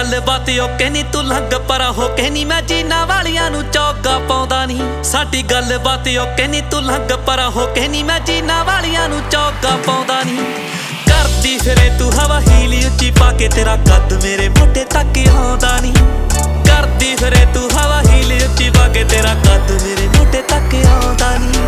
गल बात ओके नी तू लंघ परा हो के नी मैं जीना वालियां नू चौगा पाउंदा नी साडी गल बात ओके नी तू लंघ परा हो के नी मैं जीना वालियां नू चौगा पाउंदा नी करदी फिरे तू हवा हीली उच्ची पाके तेरा कद मेरे मोटे तक आउंदा नी करदी फिरे तू हवा हीली उच्ची पाके तेरा कद मेरे मोटे तक आउंदा नी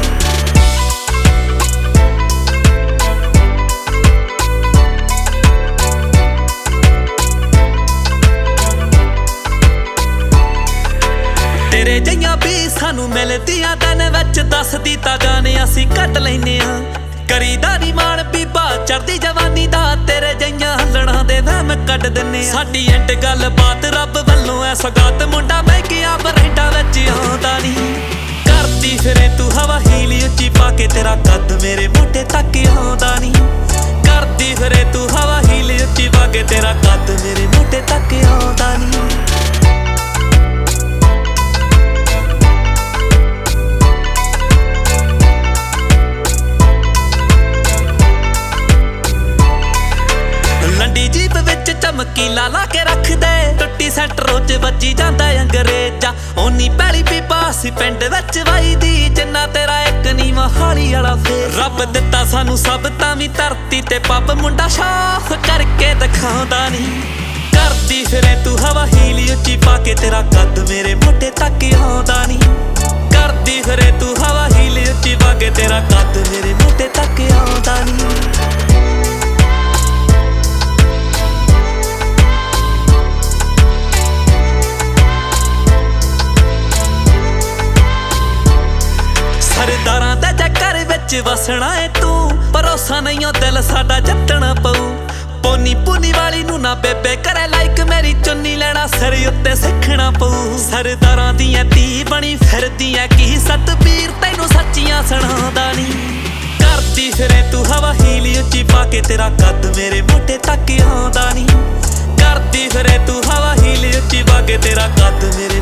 तेरे जइयां भी सानू मिलदियां दिन विच दसदी तां जाने असीं कट लैने आ करीदा नी मान बीबा चढ़दी जवानी दा तेरे जइयां हलणा दे वहम कढ दिन्ने साडी एंड गल बात रब वल्लों ऐ सगात मुंडा महंगिया बरैंडा विच आउंदा नी करदी फिरे तू हवा हीली उच्ची पाके तेरा कद मेरे मोटे तक आउंदा नी करदी फिरे तू हवा हीली उच्ची पाके तेरा कद मेरे मोटे तक आउंदा नी जीप विच चमकीला ला के रख दे टुट्टी सेंटरों च बजी जांदा अंग्रेजा ओनी पैली पीपा सी पिंड विच वाईदी जिन्ना तेरा एक नी मोहाली वाला फेर रब दिता सानू सब तां वी धरती ते पब मुंडा साफ करके दिखाउंदा नी करदी फिरे तू हवा हीली उच्ची पाके तेरा कद मेरे मोटे तक आउंदा नी करदी फिरे तू हवा हीली उच्ची पाके तेरा कद मेरे मोटे तक आउंदा नी सरदारां दे चक्कर विच वसना है तू भरोसा नहीं दिल साडा जट्टना पऊ पोनी पुनी वाली नू ना बेबे करे लाइक मेरी चुन्नी लेना सिर उत्ते सिखना पऊ सरदारां दियां धी बनी फिरदियां की सतबीर तैनू सच्चियां सुणांदा नी करदी फिरे तू हवा हीली उच्ची पाके तेरा कद मेरे मोटे तक आउंदा नी करदी फिरे तू हवा हीली उच्ची पाके तेरा कद मेरे